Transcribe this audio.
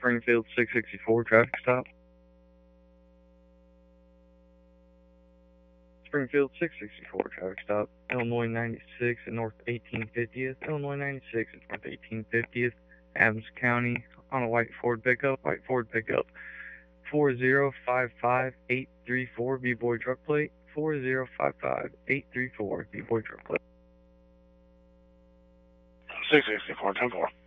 Springfield 664 traffic stop. Springfield 664 traffic stop. Illinois 96 and North 1850th. Illinois 96 and North 1850th. Adams County on a white Ford pickup. White Ford pickup. 4055834 B-Boy truck plate. 4055834 B-Boy truck plate. 664, 10-4.